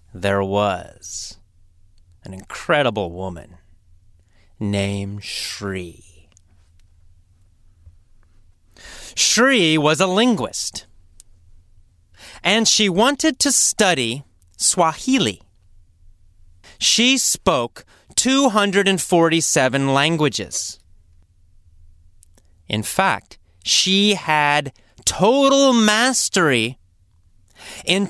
there was an incredible woman named Shri. Shri was a linguist, and she wanted to study Swahili. She spoke 247 languages. In fact, she had total mastery in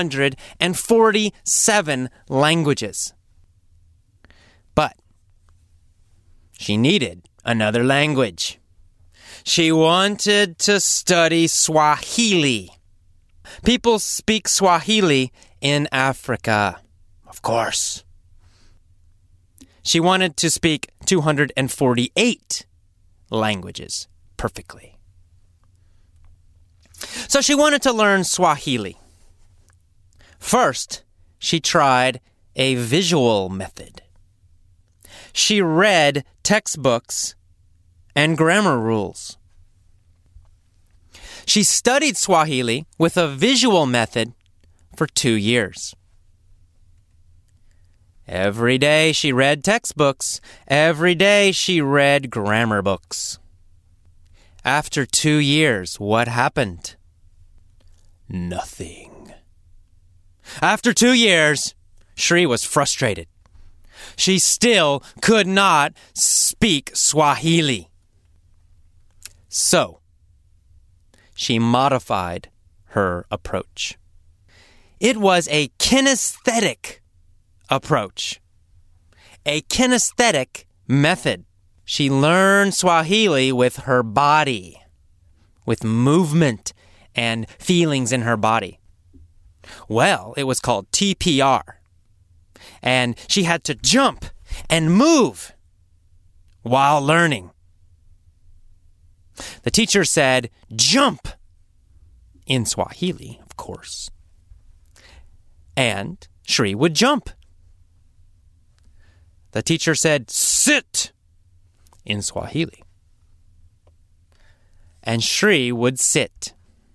247 languages. But she needed another language. She wanted to study Swahili. People speak Swahili in Africa, of course. She wanted to speak 248 languages perfectly. So she wanted to learn Swahili. First, she tried a visual method. She read textbooks and grammar rules. She studied Swahili with a visual method for 2 years. Every day she read textbooks. Every day she read grammar books. After 2 years, what happened? Nothing. After 2 years, Shri was frustrated. She still could not speak Swahili. So, she modified her approach. It was a kinesthetic approach, a kinesthetic method. She learned Swahili with her body, with movement and feelings in her body. Well, it was called TPR. And she had to jump and move while learning. The teacher said, "Jump," in Swahili, of course. And Shri would jump. The teacher said, "Sit," in Swahili. And Shri would sit.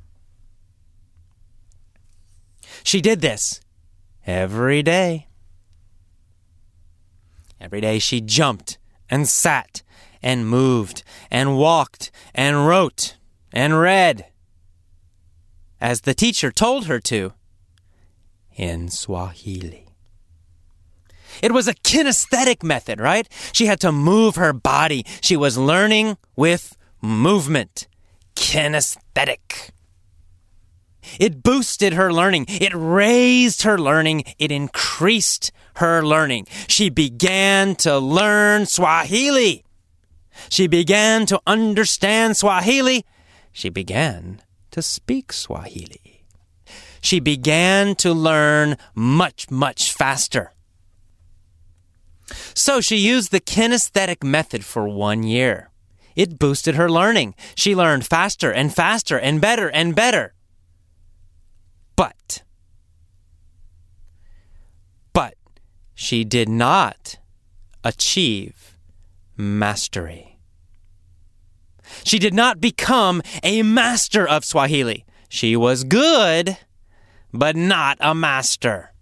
She did this every day. Every day she jumped and sat and moved and walked and wrote and read, as the teacher told her to, in Swahili. It was a kinesthetic method, right? She had to move her body. She was learning with movement. Kinesthetic. It boosted her learning. It raised her learning. It increased her learning. She began to learn Swahili. She began to understand Swahili. She began to speak Swahili. She began to learn much, much faster. So she used the kinesthetic method for 1 year. It boosted her learning. She learned faster and faster and better and better. But she did not achieve mastery. She did not become a master of Swahili. She was good, but not a master.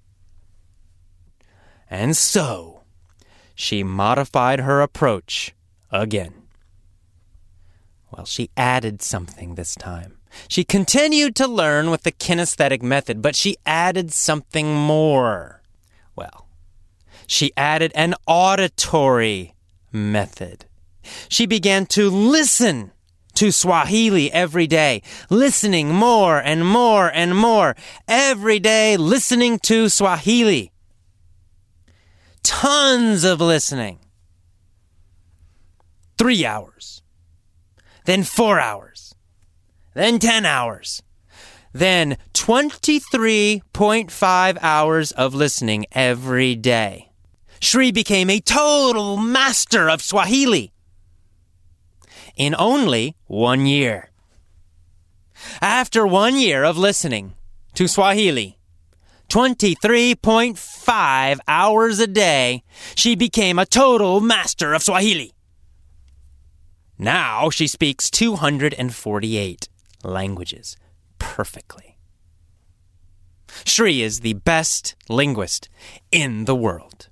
And so, she modified her approach again. Well, she added something this time. She continued to learn with the kinesthetic method, but she added something more. Well, she added an auditory method. She began to listen to Swahili every day, listening more and more and more. Every day, listening to Swahili. Tons of listening. 3 hours. Then 4 hours. Then 10 hours. Then 23.5 hours of listening every day. Shri became a total master of Swahili in only 1 year. After 1 year of listening to Swahili, 23.5 hours a day, she became a total master of Swahili. Now she speaks 248 languages perfectly. Shri is the best linguist in the world.